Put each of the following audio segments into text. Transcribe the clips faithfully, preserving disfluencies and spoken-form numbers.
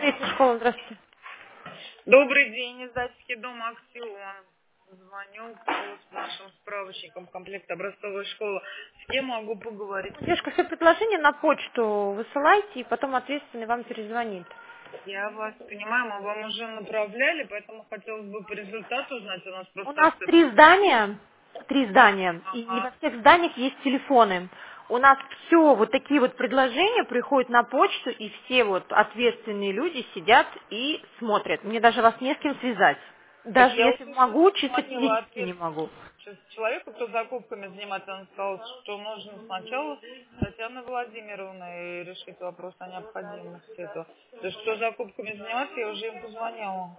Третья школа, здравствуйте. Добрый день, издательский дом «Аксион». Звоню по нашим справочникам комплекта образцовой школы. С кем могу поговорить? Девушка, все предложения на почту высылайте, и потом ответственный вам перезвонит. Я вас понимаю, мы вам уже направляли, поэтому хотелось бы по результату узнать. У нас У просто нас акция. три здания, три здания, и не во Ага. всех зданиях есть телефоны. У нас все вот такие вот предложения приходят на почту, и все вот ответственные люди сидят и смотрят. Мне даже вас не с кем связать. Так Даже я если уже могу, чисто звонила физически ответ не могу. сейчас человеку, кто закупками занимается, он сказал, что нужно сначала с Татьяной Владимировной решить вопрос о необходимости этого. То есть, кто закупками занимается, я уже им позвонила.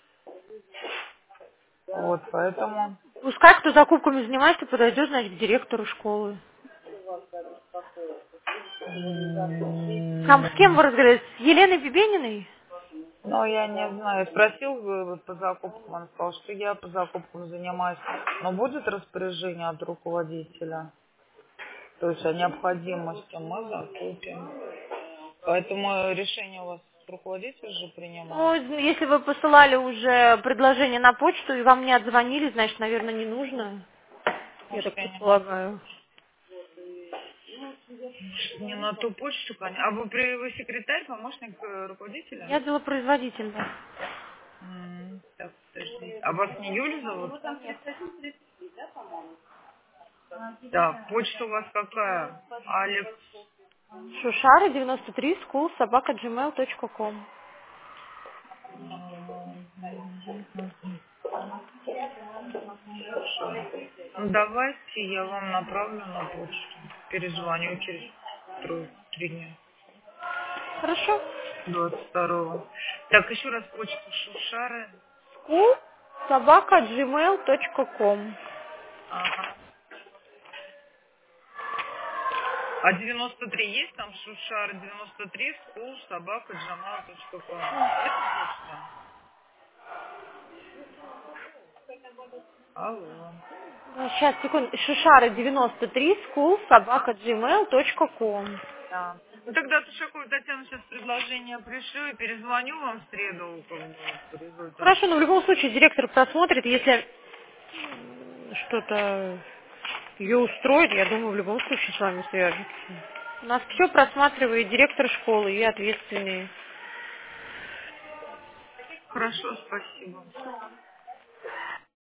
Вот, поэтому... Пускай кто закупками занимается, подойдет, значит, к директору школы. Там с кем вы разговариваете? С Еленой Бибениной? Ну, я не знаю, спросил бы вот по закупкам, он сказал, что я по закупкам занимаюсь. Но будет распоряжение от руководителя, то есть о необходимости мы закупим. Поэтому решение у вас руководитель же принимает. Ну, если вы посылали уже предложение на почту и вам не отзвонили, значит, наверное, не нужно. Я Может, так я не на, предполагаю. не на ту почту, конечно. А вы, при- вы секретарь, помощник э, руководителя? Я делопроизводитель, да. М, Так, подождите. А вас не Юля зовут? Нет. Так, почта у вас какая? Алекс. Шушара девяносто три school собака gmail точка com. Ну, давайте я вам направлю на почту. Перезвоню через трое- три дня. Хорошо. двадцать второго. Так, еще раз почту Шушары. School собака gmail точка com. Ага. А девяносто три есть там? Шушара девяносто три, скул, собака, джамал точка ком. Это почта? Алло. Сейчас, секунду. Шушара девяносто три school собака gmail точка com. Да. Ну тогда Тушакова Татьяна сейчас предложение пришлю и перезвоню вам в среду, как бы, по результату. Хорошо, но в любом случае директор просмотрит, если м, что-то ее устроит, я думаю, в любом случае с вами свяжется. У нас все просматривает директор школы и ответственные. Хорошо, спасибо.